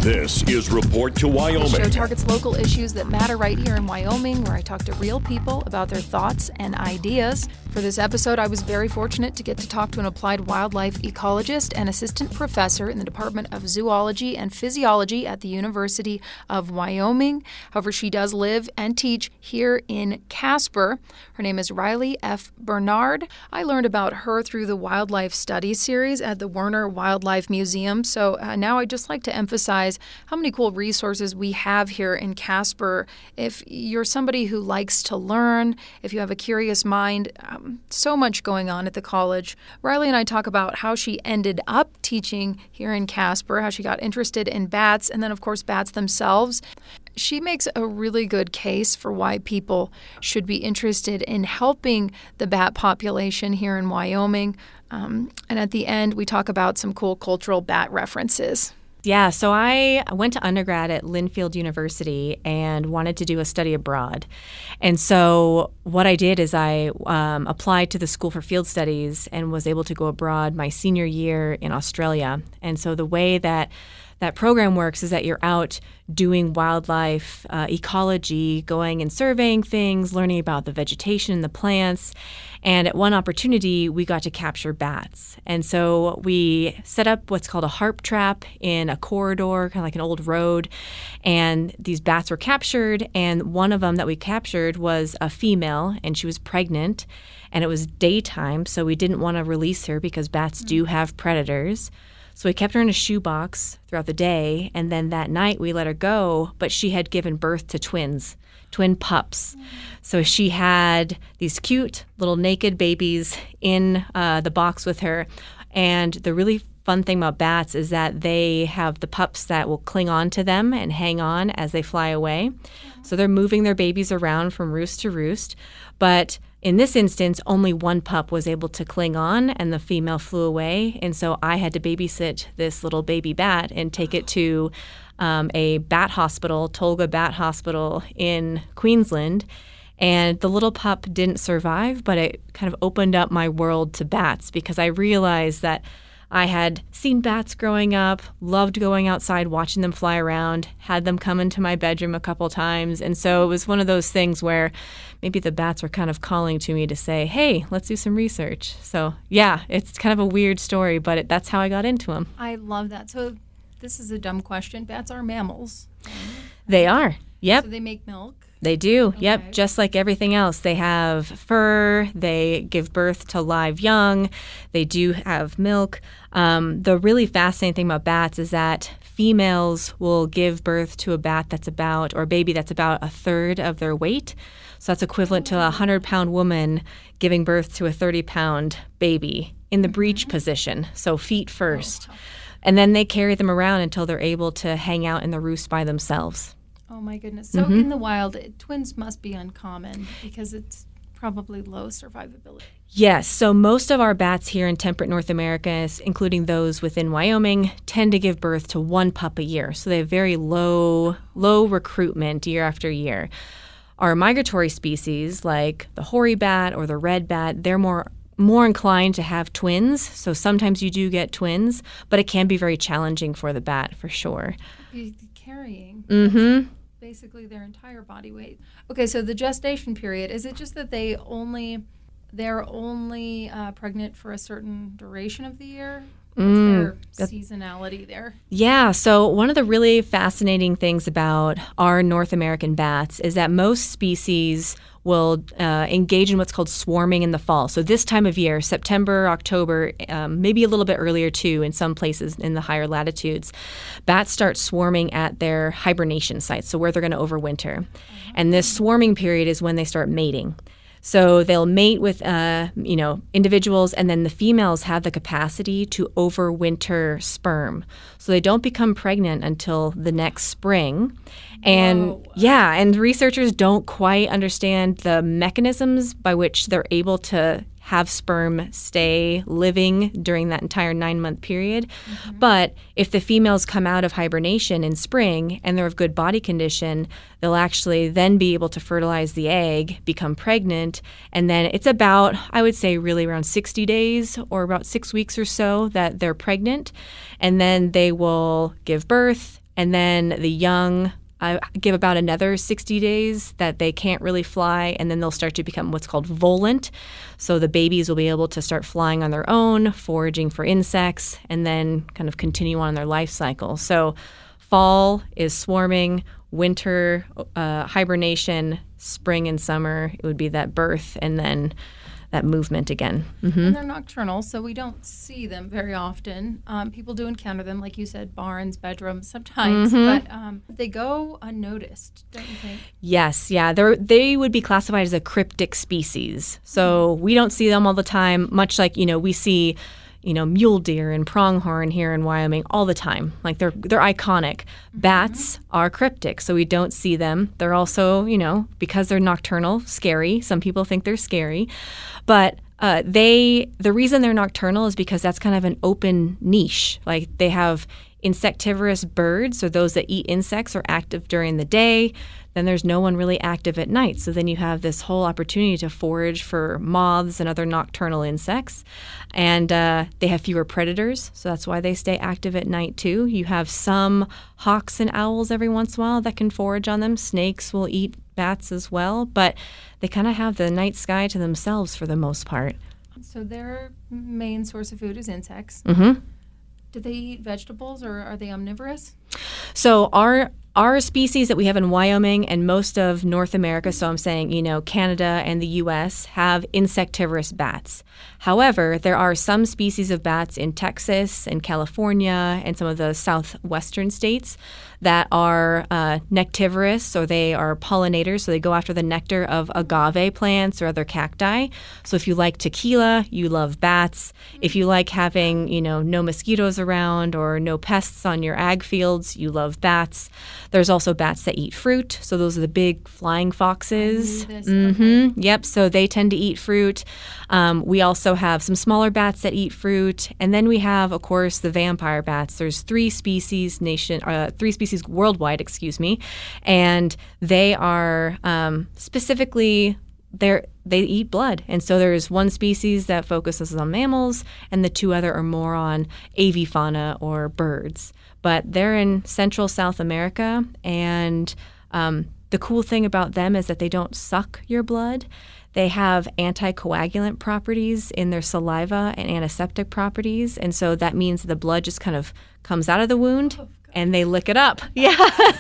This is Report to Wyoming. The show targets local issues that matter right here in Wyoming, where I talk to real people about their thoughts and ideas. For this episode, I was very fortunate to get to talk to an applied wildlife ecologist and assistant professor in the Department of Zoology and Physiology at the University of Wyoming. However, she does live and teach here in Casper. Her name is Riley F. Bernard. I learned about her through the Wildlife Studies series at the Werner Wildlife Museum. So now I'd just like to emphasize how many cool resources we have here in Casper. If you're somebody who likes to learn, if you have a curious mind, so much going on at the college. Riley and I talk about how she ended up teaching here in Casper, how she got interested in bats, and then, of course, bats themselves. She makes a really good case for why people should be interested in helping the bat population here in Wyoming. And at the end, we talk about some cool cultural bat references. Yeah, so I went to undergrad at Linfield University and wanted to do a study abroad. And so what I did is I applied to the School for Field Studies and was able to go abroad my senior year in Australia. And so the way that program works is that you're out doing wildlife ecology, going and surveying things, learning about the vegetation and the plants. And at one opportunity, we got to capture bats. And so we set up what's called a harp trap in a corridor, kind of like an old road. And these bats were captured. And one of them that we captured was a female, and she was pregnant. And it was daytime, so we didn't want to release her because bats do have predators. So we kept her in a shoebox throughout the day, and then that night we let her go, but she had given birth to twin pups. So she had these cute little naked babies in the box with her. And the really fun thing about bats is that they have the pups that will cling on to them and hang on as they fly away. So they're moving their babies around from roost to roost. But in this instance, only one pup was able to cling on, and the female flew away. And so I had to babysit this little baby bat and take it to a bat hospital, Tolga Bat Hospital in Queensland. And the little pup didn't survive, but it kind of opened up my world to bats because I realized that I had seen bats growing up, loved going outside, watching them fly around, had them come into my bedroom a couple times. And so it was one of those things where maybe the bats were kind of calling to me to say, hey, let's do some research. So, yeah, it's kind of a weird story, but that's how I got into them. I love that. So this is a dumb question. Bats are mammals. They are. Yep. So they make milk. They do. Okay. Yep. Just like everything else. They have fur. They give birth to live young. They do have milk. The really fascinating thing about bats is that females will give birth to a bat that's about, or a baby that's about a third of their weight. So that's equivalent to a 100-pound woman giving birth to a 30-pound baby in the breech position. So feet first. And then they carry them around until they're able to hang out in the roost by themselves. Oh, my goodness. So in the wild, twins must be uncommon because it's probably low survivability. Yes. So most of our bats here in temperate North America, including those within Wyoming, tend to give birth to one pup a year. So they have very low recruitment year after year. Our migratory species, like the hoary bat or the red bat, they're more inclined to have twins. So sometimes you do get twins, but it can be very challenging for the bat, for sure. Carrying. Mm-hmm. Basically their entire body weight. Okay, so the gestation period, is it just that they're only pregnant for a certain duration of the year? What's their seasonality there? Yeah, so one of the really fascinating things about our North American bats is that most species will engage in what's called swarming in the fall. So this time of year, September, October, maybe a little bit earlier too in some places in the higher latitudes, bats start swarming at their hibernation sites, so where they're going to overwinter. And this swarming period is when they start mating. So they'll mate with, individuals, and then the females have the capacity to overwinter sperm. So they don't become pregnant until the next spring. And and researchers don't quite understand the mechanisms by which they're able to have sperm stay living during that entire 9-month period. Mm-hmm. But if the females come out of hibernation in spring and they're of good body condition, they'll actually then be able to fertilize the egg, become pregnant, and then it's about, I would say, really around 60 days or about 6 weeks or so that they're pregnant. And then they will give birth and then the young, I give about another 60 days that they can't really fly, and then they'll start to become what's called volant. So the babies will be able to start flying on their own, foraging for insects, and then kind of continue on their life cycle. So fall is swarming, winter hibernation, spring and summer, it would be that birth, and then that movement again. Mm-hmm. And they're nocturnal, so we don't see them very often. People do encounter them, like you said, barns, bedrooms sometimes, but they go unnoticed, don't you think? Yes, yeah. They would be classified as a cryptic species. So we don't see them all the time, much like, we see mule deer and pronghorn here in Wyoming all the time. Like they're iconic. Bats are cryptic, so we don't see them. They're also, because they're nocturnal, scary. Some people think they're scary. But the reason they're nocturnal is because that's kind of an open niche. Like they have insectivorous birds, or those that eat insects, are active during the day. Then there's no one really active at night. So then you have this whole opportunity to forage for moths and other nocturnal insects. And they have fewer predators, so that's why they stay active at night too. You have some hawks and owls every once in a while that can forage on them. Snakes will eat bats as well, but they kind of have the night sky to themselves for the most part. So their main source of food is insects. Mm-hmm. Do they eat vegetables, or are they omnivorous? So our species that we have in Wyoming and most of North America, so I'm saying, Canada and the U.S., have insectivorous bats. However, there are some species of bats in Texas and California and some of the southwestern states that are nectivorous, so they are pollinators, so they go after the nectar of agave plants or other cacti. So if you like tequila, you love bats. If you like having, no mosquitoes around or no pests on your ag fields, you love bats. There's also bats that eat fruit, so those are the big flying foxes. Okay. Yep, so they tend to eat fruit. We also have some smaller bats that eat fruit, and then we have, of course, the vampire bats. There's three species worldwide, and they are specifically they eat blood. And so there's one species that focuses on mammals, and the two other are more on avifauna or birds. But they're in Central South America, and the cool thing about them is that they don't suck your blood. They have anticoagulant properties in their saliva and antiseptic properties, and so that means the blood just kind of comes out of the wound, and they lick it up. Yeah.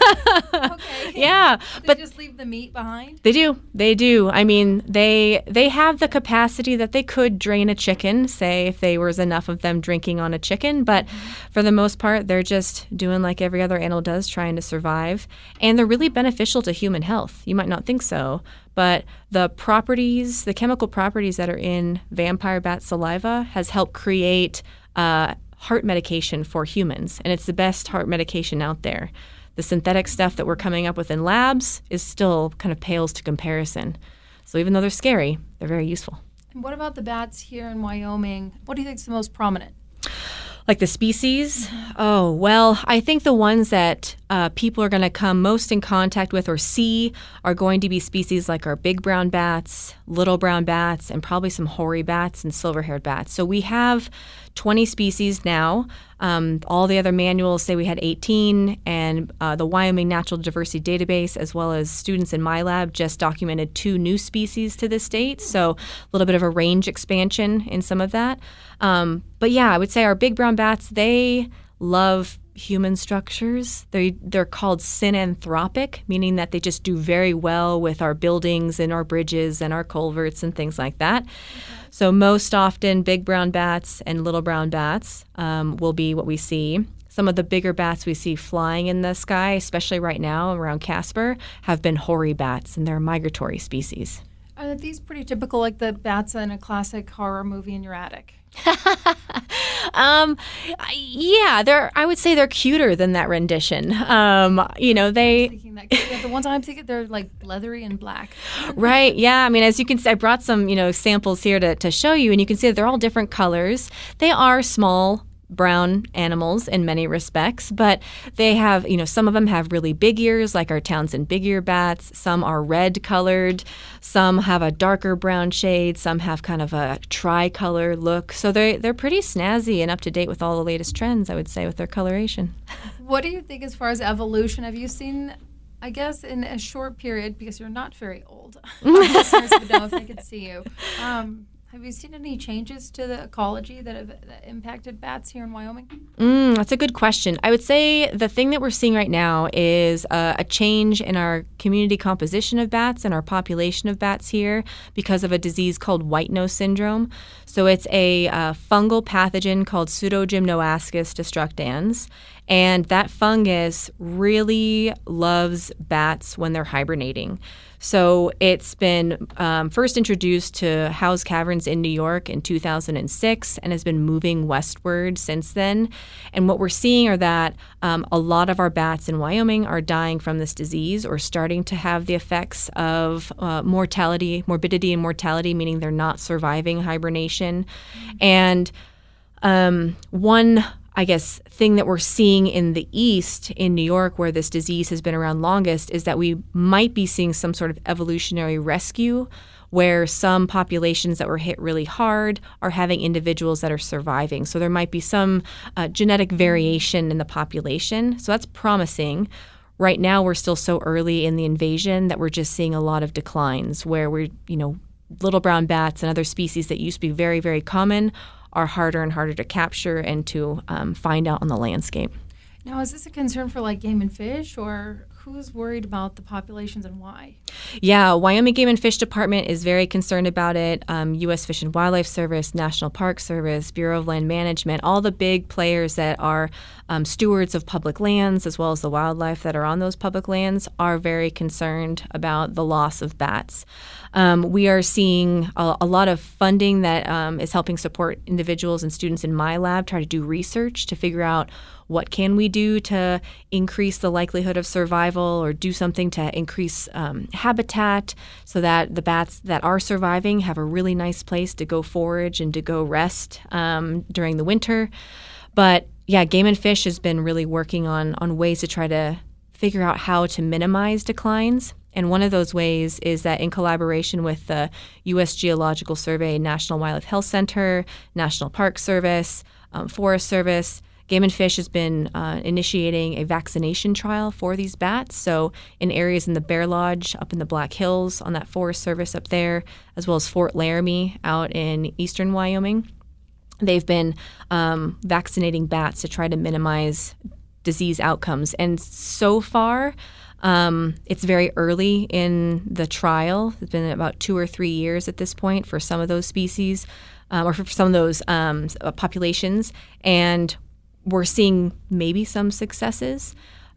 Okay. Yeah. But just leave the meat behind? They do. I mean, they have the capacity that they could drain a chicken, say if there was enough of them drinking on a chicken, but for the most part, they're just doing like every other animal does, trying to survive. And they're really beneficial to human health. You might not think so, but the chemical properties that are in vampire bat saliva has helped create heart medication for humans, and it's the best heart medication out there. The synthetic stuff that we're coming up with in labs is still kind of pales to comparison. So even though they're scary, they're very useful. And what about the bats here in Wyoming? What do you think is the most prominent? Like the species? Oh, well, I think the ones that people are going to come most in contact with or see are going to be species like our big brown bats, little brown bats, and probably some hoary bats and silver-haired bats. So we have 20 species now. All the other manuals say we had 18, and the Wyoming Natural Diversity Database, as well as students in my lab, just documented 2 new species to the state. So a little bit of a range expansion in some of that. But yeah, I would say our big brown bats, they love human structures. They're called synanthropic, meaning that they just do very well with our buildings and our bridges and our culverts and things like that. Okay. So most often, big brown bats and little brown bats will be what we see. Some of the bigger bats we see flying in the sky, especially right now around Casper, have been hoary bats, and they're migratory species. Are these pretty typical, like the bats in a classic horror movie in your attic? Yeah, I would say they're cuter than that rendition. They. The ones I'm thinking, they're like leathery and black. Right. Yeah. I mean, as you can see, I brought some, samples here to show you, and you can see that they're all different colors. They are small brown animals in many respects, but they have, some of them have really big ears, like our Townsend big ear bats. Some are red colored. Some have a darker brown shade. Some have kind of a tricolor look. So they're pretty snazzy and up to date with all the latest trends, I would say, with their coloration. What do you think as far as evolution? Have you seen, I guess, in a short period, because you're not very old, listeners would know if they could see you, have you seen any changes to the ecology that have impacted bats here in Wyoming? That's a good question. I would say the thing that we're seeing right now is a change in our community composition of bats and our population of bats here because of a disease called white nose syndrome. So it's a fungal pathogen called Pseudogymnoascus destructans. And that fungus really loves bats when they're hibernating. So it's been first introduced to Howe's Caverns in New York in 2006 and has been moving westward since then. And what we're seeing are that a lot of our bats in Wyoming are dying from this disease or starting to have the effects of morbidity and mortality, meaning they're not surviving hibernation. And one thing that we're seeing in the east in New York, where this disease has been around longest, is that we might be seeing some sort of evolutionary rescue where some populations that were hit really hard are having individuals that are surviving. So there might be some genetic variation in the population. So that's promising. Right now, we're still so early in the invasion that we're just seeing a lot of declines where we're, little brown bats and other species that used to be very, very common are harder and harder to capture and to find out on the landscape. Now, is this a concern for Game and Fish, or who's worried about the populations and why? Yeah, Wyoming Game and Fish Department is very concerned about it. U.S. Fish and Wildlife Service, National Park Service, Bureau of Land Management, all the big players that are stewards of public lands, as well as the wildlife that are on those public lands, are very concerned about the loss of bats. We are seeing a lot of funding that is helping support individuals and students in my lab try to do research to figure out what can we do to increase the likelihood of survival or do something to increase habitat so that the bats that are surviving have a really nice place to go forage and to go rest during the winter. But yeah, Game and Fish has been really working on ways to try to figure out how to minimize declines. And one of those ways is that in collaboration with the U.S. Geological Survey, National Wildlife Health Center, National Park Service, Forest Service, Game and Fish has been initiating a vaccination trial for these bats. So in areas in the Bear Lodge up in the Black Hills on that Forest Service up there, as well as Fort Laramie out in eastern Wyoming, they've been vaccinating bats to try to minimize disease outcomes. And so far, it's very early in the trial. It's been about 2 or 3 years at this point for some of those species or for some of those populations. And we're seeing maybe some successes.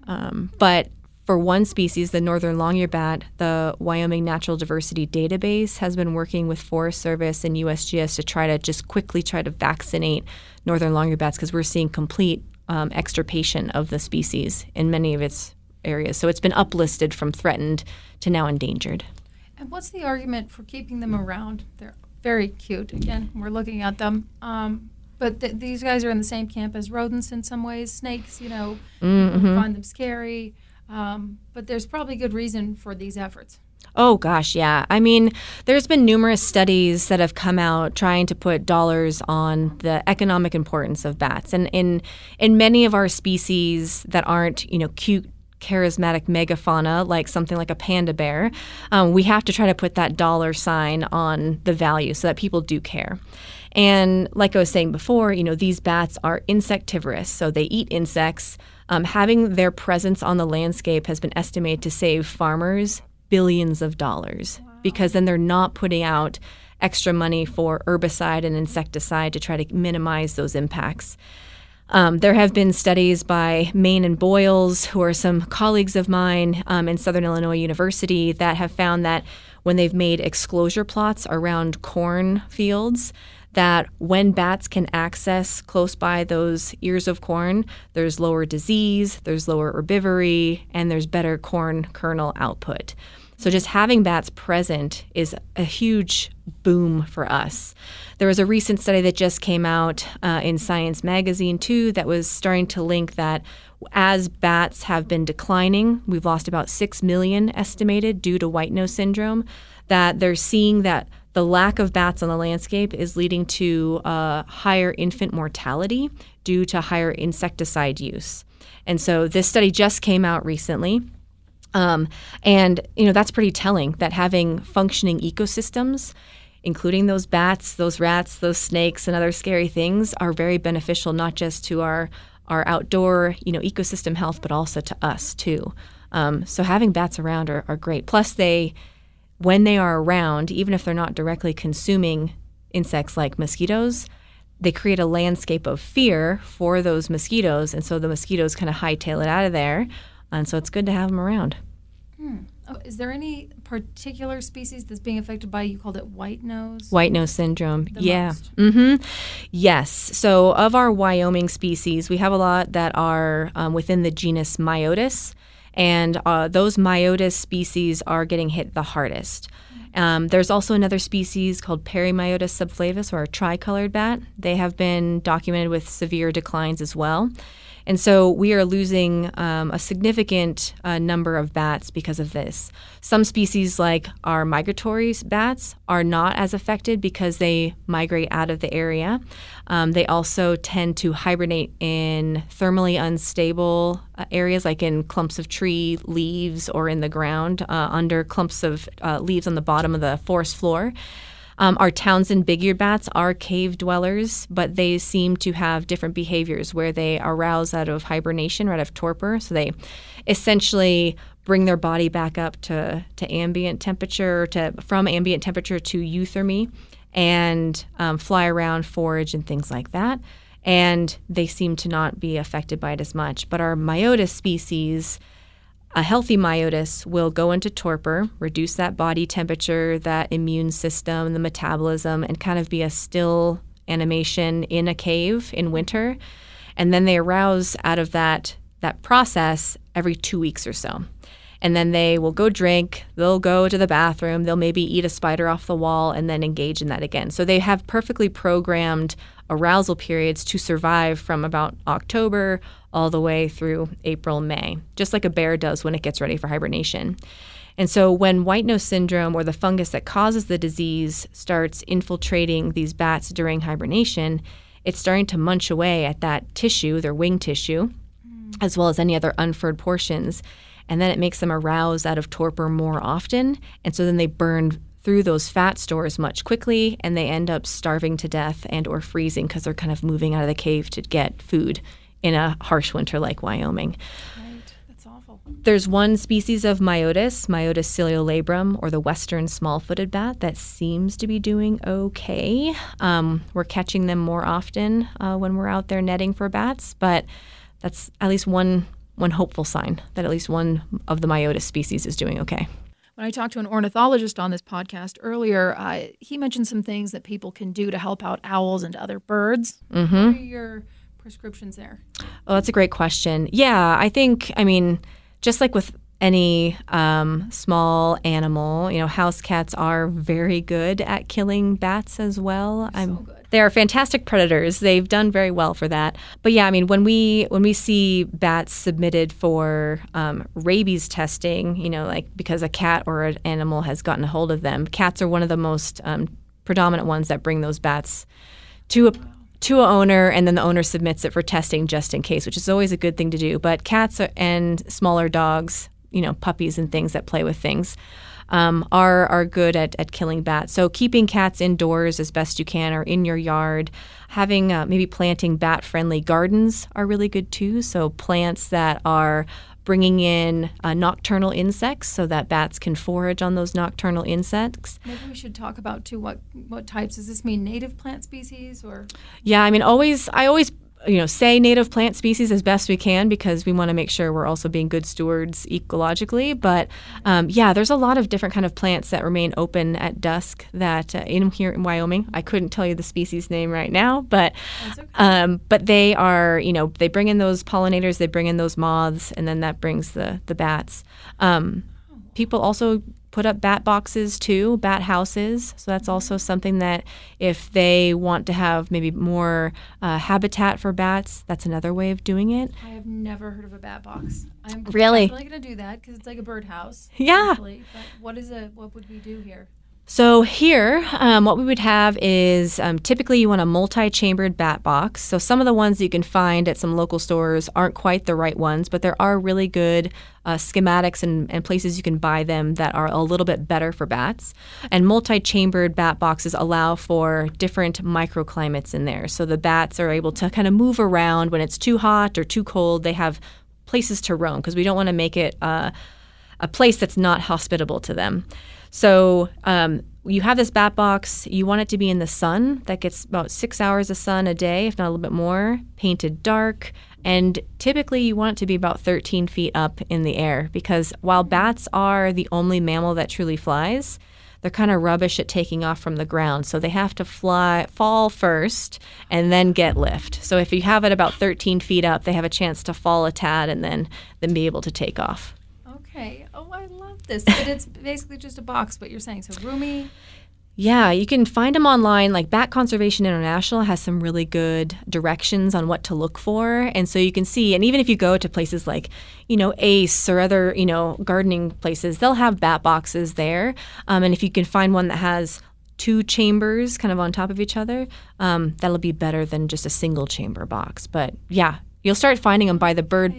But for one species, the northern long-eared bat, the Wyoming Natural Diversity Database has been working with Forest Service and USGS to try to vaccinate northern long-eared bats because we're seeing complete extirpation of the species in many of its areas. So it's been uplisted from threatened to now endangered. And what's the argument for keeping them around? They're very cute. Again, we're looking at them. But these guys are in the same camp as rodents in some ways. Snakes, people find them scary. But there's probably good reason for these efforts. Oh, gosh, yeah. I mean, there's been numerous studies that have come out trying to put dollars on the economic importance of bats. And in many of our species that aren't, cute, charismatic megafauna, like something like a panda bear, we have to try to put that dollar sign on the value so that people do care. And like I was saying before, these bats are insectivorous, so they eat insects. Having their presence on the landscape has been estimated to save farmers billions of dollars. Wow. Because then they're not putting out extra money for herbicide and insecticide to try to minimize those impacts. There have been studies by Main and Boyles, who are some colleagues of mine in Southern Illinois University, that have found that when they've made exclosure plots around corn fields, that when bats can access close by those ears of corn, there's lower disease, there's lower herbivory, and there's better corn kernel output. So just having bats present is a huge boom for us. There was a recent study that just came out in Science magazine too that was starting to link that as bats have been declining, we've lost about 6 million estimated due to white nose syndrome, that they're seeing that the lack of bats on the landscape is leading to higher infant mortality due to higher insecticide use. And so this study just came out recently. And that's pretty telling that having functioning ecosystems, including those bats, those rats, those snakes, and other scary things, are very beneficial not just to our outdoor ecosystem health, but also to us too. So having bats around are great. Plus, when they are around, even if they're not directly consuming insects like mosquitoes, they create a landscape of fear for those mosquitoes, and so the mosquitoes kind of hightail it out of there. And so it's good to have them around. Oh, is there any particular species that's being affected by, you called it white nose? White nose syndrome, yeah. Most? Yes. So of our Wyoming species, we have a lot that are within the genus Myotis, and those Myotis species are getting hit the hardest. There's also another species called Perimyotis subflavus, or a tricolored bat. They have been documented with severe declines as well. And so we are losing a significant number of bats because of this. Some species, like our migratory bats, are not as affected because they migrate out of the area. They also tend to hibernate in thermally unstable areas, like in clumps of tree leaves or in the ground, under clumps of leaves on the bottom of the forest floor. Our Townsend big-eared bats are cave dwellers, but they seem to have different behaviors where they arouse out of hibernation or out of torpor. So they essentially bring their body back up to ambient temperature, from ambient temperature to euthermy, and fly around, forage, and things like that. And they seem to not be affected by it as much. But our Myotis species, a healthy Myotis will go into torpor, reduce that body temperature, that immune system, the metabolism, and kind of be a still animation in a cave in winter. And then they arouse out of that process every 2 weeks or so. And then they will go drink, they'll go to the bathroom, they'll maybe eat a spider off the wall and then engage in that again. So they have perfectly programmed arousal periods to survive from about October all the way through April, May, just like a bear does when it gets ready for hibernation. And so when white nose syndrome, or the fungus that causes the disease, starts infiltrating these bats during hibernation, it's starting to munch away at that tissue, their wing tissue, as well as any other unfurred portions. And then it makes them arouse out of torpor more often. And so then they burn through those fat stores much quickly, and they end up starving to death and or freezing because they're kind of moving out of the cave to get food in a harsh winter like Wyoming. Right. That's awful. There's one species of Myotis ciliolabrum, or the western small-footed bat, that seems to be doing okay. We're catching them more often when we're out there netting for bats, but that's at least one hopeful sign that at least one of the Myotis species is doing okay. When I talked to an ornithologist on this podcast earlier, he mentioned some things that people can do to help out owls and other birds. Mm-hmm. What are your prescriptions there? Oh, that's a great question. Yeah, I think, just like with any small animal, house cats are very good at killing bats as well. So good. They are fantastic predators. They've done very well for that. But yeah, when we see bats submitted for rabies testing, because a cat or an animal has gotten a hold of them, cats are one of the most predominant ones that bring those bats to a owner, and then the owner submits it for testing just in case, which is always a good thing to do. But cats and smaller dogs, puppies and things that play with things, are good at killing bats. So keeping cats indoors as best you can, or in your yard. Having maybe planting bat-friendly gardens are really good too. So plants that are bringing in nocturnal insects so that bats can forage on those nocturnal insects. Maybe we should talk about too what types. Does this mean native plant species or? Yeah, I always say native plant species as best we can, because we want to make sure we're also being good stewards ecologically. But there's a lot of different kind of plants that remain open at dusk that here in Wyoming. I couldn't tell you the species name right now, but but they are, they bring in those pollinators, they bring in those moths, and then that brings the bats. people also put up bat boxes too, bat houses. So that's also something that if they want to have maybe more habitat for bats, that's another way of doing it. I have never heard of a bat box. I'm Really? definitely going to do that because it's like a birdhouse. Yeah. But what would we do here? So here, what we would have is typically you want a multi-chambered bat box. So some of the ones that you can find at some local stores aren't quite the right ones, but there are really good schematics and places you can buy them that are a little bit better for bats. And multi-chambered bat boxes allow for different microclimates in there. So the bats are able to kind of move around when it's too hot or too cold. They have places to roam because we don't want to make it a place that's not hospitable to them. So you have this bat box. You want it to be in the sun. That gets about 6 hours of sun a day, if not a little bit more, painted dark. And typically you want it to be about 13 feet up in the air because while bats are the only mammal that truly flies, they're kind of rubbish at taking off from the ground. So they have to fall first and then get lift. So if you have it about 13 feet up, they have a chance to fall a tad and then be able to take off. Okay. Oh, I love this. But it's basically just a box, but you're saying so roomy. Yeah, you can find them online. Like Bat Conservation International has some really good directions on what to look for. And so you can see, and even if you go to places like, Ace or other, gardening places, they'll have bat boxes there. And if you can find one that has 2 chambers kind of on top of each other, that'll be better than just a single chamber box. But yeah, you'll start finding them by the bird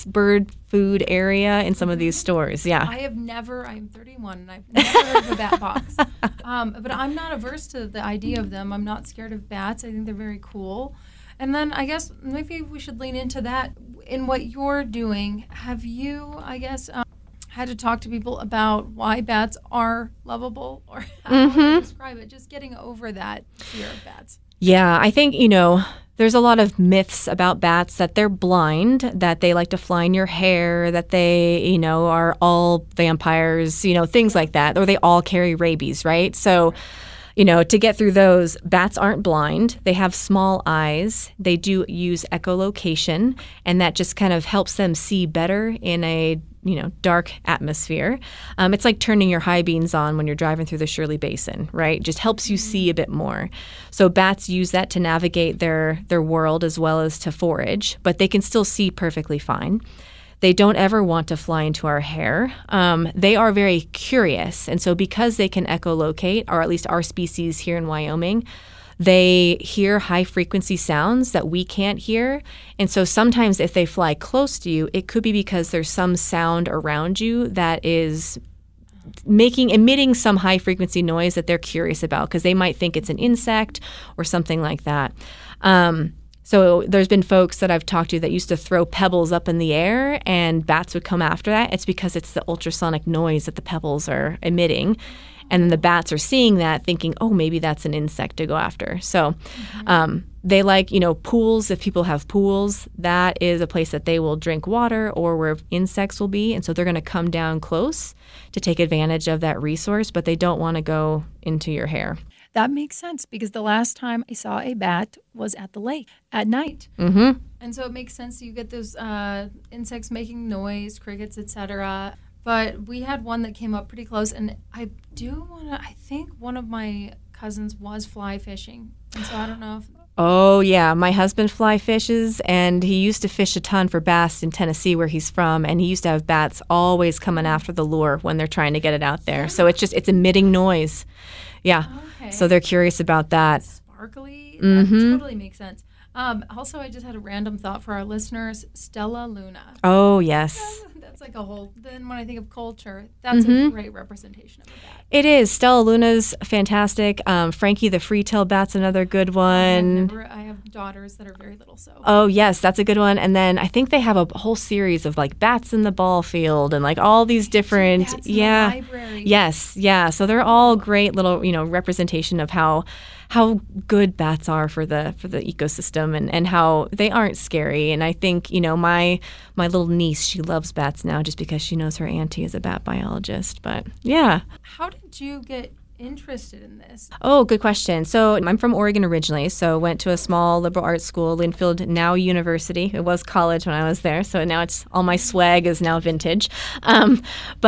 food area in some of these stores. Yeah. I'm 31 and I've never heard of a bat box. But I'm not averse to the idea of them. I'm not scared of bats. I think they're very cool. And then I guess maybe we should lean into that. In what you're doing, have you, had to talk to people about why bats are lovable or how to describe it? Just getting over that fear of bats. Yeah, I think, there's a lot of myths about bats that they're blind, that they like to fly in your hair, that they, are all vampires, things like that, or they all carry rabies, right? So, to get through those, bats aren't blind. They have small eyes. They do use echolocation, and that just kind of helps them see better in a dark atmosphere. It's like turning your high beams on when you're driving through the Shirley Basin, right? Just helps you see a bit more. So bats use that to navigate their world as well as to forage, but they can still see perfectly fine. They don't ever want to fly into our hair. They are very curious. And so because they can echolocate, or at least our species here in Wyoming, they hear high-frequency sounds that we can't hear. And so sometimes if they fly close to you, it could be because there's some sound around you that is emitting some high-frequency noise that they're curious about because they might think it's an insect or something like that. So there's been folks that I've talked to that used to throw pebbles up in the air and bats would come after that. It's because it's the ultrasonic noise that the pebbles are emitting. And then the bats are seeing that, thinking, oh, maybe that's an insect to go after. So they like, pools. If people have pools, that is a place that they will drink water or where insects will be. And so they're going to come down close to take advantage of that resource, but they don't want to go into your hair. That makes sense because the last time I saw a bat was at the lake at night. Mm-hmm. And so it makes sense you get those insects making noise, crickets, etc. But we had one that came up pretty close, and I think one of my cousins was fly fishing. And so I don't know if... Oh, yeah. My husband fly fishes, and he used to fish a ton for bass in Tennessee where he's from, and he used to have bats always coming after the lure when they're trying to get it out there. So it's emitting noise. Yeah. Okay. So they're curious about that. Sparkly. Mm-hmm. That totally makes sense. Also, I just had a random thought for our listeners. Stella Luna. Oh, yes. That's like a whole... Then when I think of culture, that's a great representation of a bat. It is. Stella Luna's fantastic. Frankie the free-tailed bat's another good one. I have daughters that are very little, so... Oh, yes, that's a good one. And then I think they have a whole series of like bats in the ball field and like all these different... Bats in the library. Yes, yeah. So they're all great little, representation of how good bats are for the ecosystem and how they aren't scary. And I think, my little niece, she loves bats now just because she knows her auntie is a bat biologist. But yeah. How did you get interested in this? Oh, good question. So I'm from Oregon originally, so went to a small liberal arts school, Linfield, now university. It was college when I was there, so now it's all my swag is now vintage. But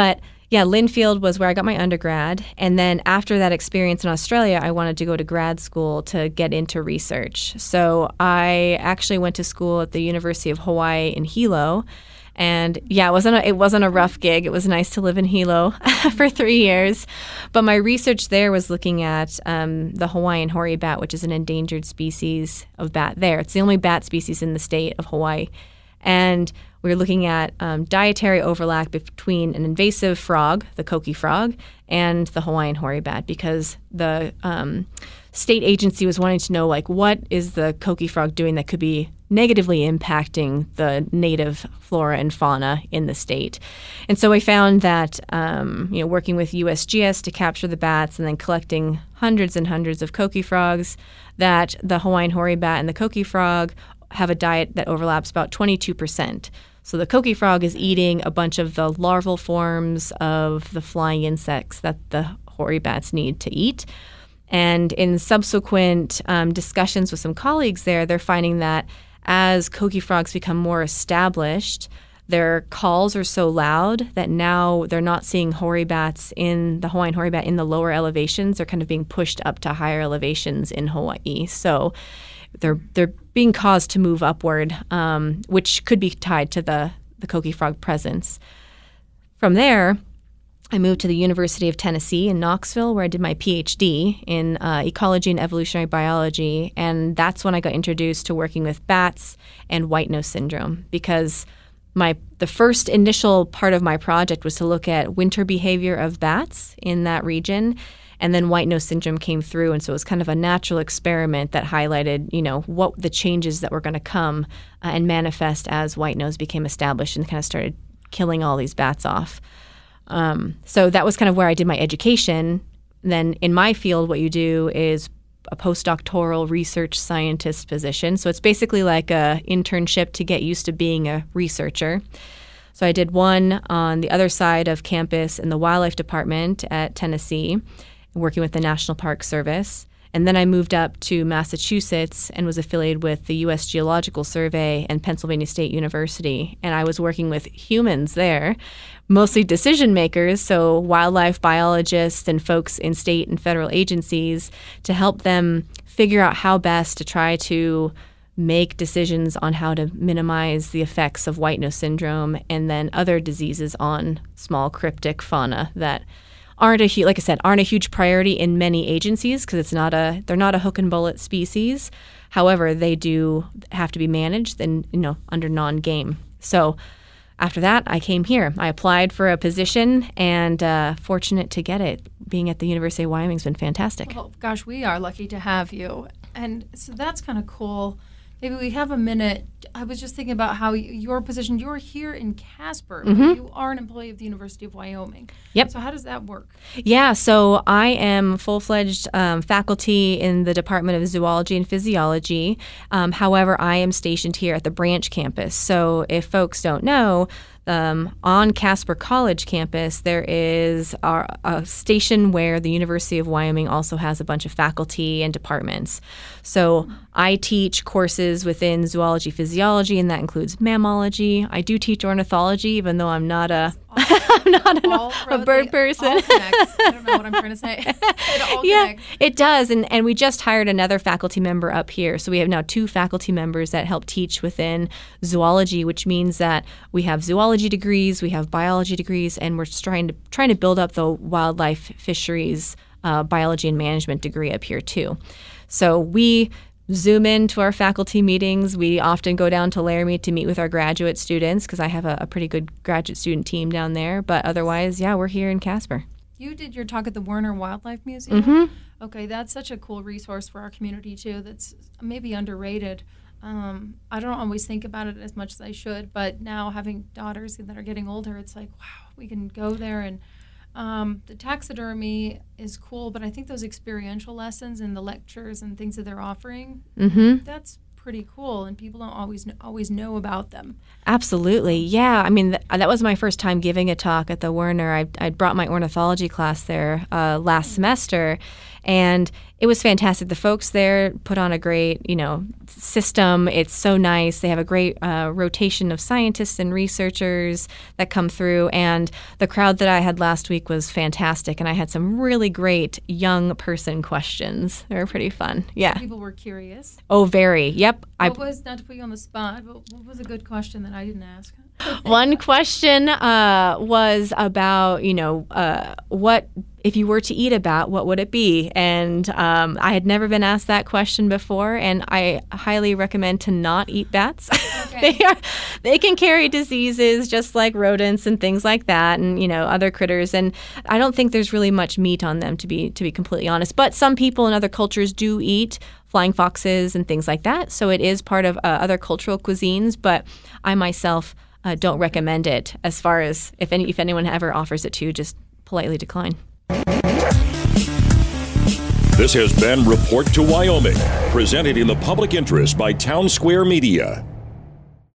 Yeah, Linfield was where I got my undergrad. And then after that experience in Australia, I wanted to go to grad school to get into research. So I actually went to school at the University of Hawaii in Hilo. And yeah, it wasn't a rough gig. It was nice to live in Hilo for 3 years. But my research there was looking at the Hawaiian hoary bat, which is an endangered species of bat there. It's the only bat species in the state of Hawaii. And we were looking at dietary overlap between an invasive frog, the coqui frog, and the Hawaiian hoary bat, because the state agency was wanting to know, like, what is the coqui frog doing that could be negatively impacting the native flora and fauna in the state. And so we found that, working with USGS to capture the bats and then collecting hundreds and hundreds of coqui frogs, that the Hawaiian hoary bat and the coqui frog have a diet that overlaps about 22%. So the coqui frog is eating a bunch of the larval forms of the flying insects that the hoary bats need to eat. And in subsequent discussions with some colleagues there, they're finding that as coqui frogs become more established, their calls are so loud that now they're not seeing hoary bats in the Hawaiian hoary bat in the lower elevations. They're kind of being pushed up to higher elevations in Hawaii. So they're being caused to move upward, which could be tied to the coqui frog presence. From there, I moved to the University of Tennessee in Knoxville, where I did my PhD in ecology and evolutionary biology. And that's when I got introduced to working with bats and white nose syndrome, because the first initial part of my project was to look at winter behavior of bats in that region. And then white nose syndrome came through. And so it was kind of a natural experiment that highlighted, what the changes that were going to come and manifest as white nose became established and kind of started killing all these bats off. So that was kind of where I did my education. Then in my field, what you do is a postdoctoral research scientist position. So it's basically like an internship to get used to being a researcher. So I did one on the other side of campus in the wildlife department at Tennessee, working with the National Park Service. And then I moved up to Massachusetts and was affiliated with the U.S. Geological Survey and Pennsylvania State University. And I was working with humans there, mostly decision makers, so wildlife biologists and folks in state and federal agencies, to help them figure out how best to try to make decisions on how to minimize the effects of white nose syndrome and then other diseases on small cryptic fauna that aren't a huge priority in many agencies, because they're not a hook and bullet species. However, they do have to be managed and under non-game. So after that, I came here. I applied for a position and fortunate to get it. Being at the University of Wyoming has been fantastic. Well, gosh, we are lucky to have you. And so that's kind of cool. Maybe we have a minute. I was just thinking about how your position, you're here in Casper, but you are an employee of the University of Wyoming. Yep. So how does that work? Yeah, so I am full-fledged faculty in the Department of Zoology and Physiology. However, I am stationed here at the branch campus. So if folks don't know, on Casper College campus, there is a station where the University of Wyoming also has a bunch of faculty and departments. So I teach courses within zoology, physiology, and that includes mammalogy. I do teach ornithology, even though I'm not a bird person. All connects. I don't know what I'm trying to say. It all connects. It does. And we just hired another faculty member up here. So we have now 2 faculty members that help teach within zoology, which means that we have zoology degrees, we have biology degrees, and we're trying to build up the wildlife fisheries biology and management degree up here too. So we Zoom into our faculty meetings. We often go down to Laramie to meet with our graduate students, because I have a pretty good graduate student team down there. But otherwise, we're here in Casper. You did your talk at the Werner Wildlife Museum? Mm-hmm. Okay, that's such a cool resource for our community, too, that's maybe underrated. I don't always think about it as much as I should, but now having daughters that are getting older, it's like, wow, we can go there. And the taxidermy is cool, but I think those experiential lessons and the lectures and things that they're offering, that's pretty cool, and people don't always know about them. Absolutely, yeah. I mean, that was my first time giving a talk at the Werner. I brought my ornithology class there last semester, And it was fantastic. The folks there put on a great, system. It's so nice. They have a great rotation of scientists and researchers that come through. And the crowd that I had last week was fantastic. And I had some really great young person questions. They were pretty fun. Yeah. People were curious. Oh, very. Yep. What was, not to put you on the spot, but what was a good question that I didn't ask? One question was about, what, if you were to eat a bat, what would it be? And I had never been asked that question before, and I highly recommend to not eat bats. Okay. They can carry diseases just like rodents and things like that, and other critters. And I don't think there's really much meat on them, to be completely honest. But some people in other cultures do eat flying foxes and things like that. So it is part of other cultural cuisines. But I myself don't recommend it. As far as if anyone ever offers it to you, just politely decline. This has been Report to Wyoming, presented in the public interest by Town Square Media.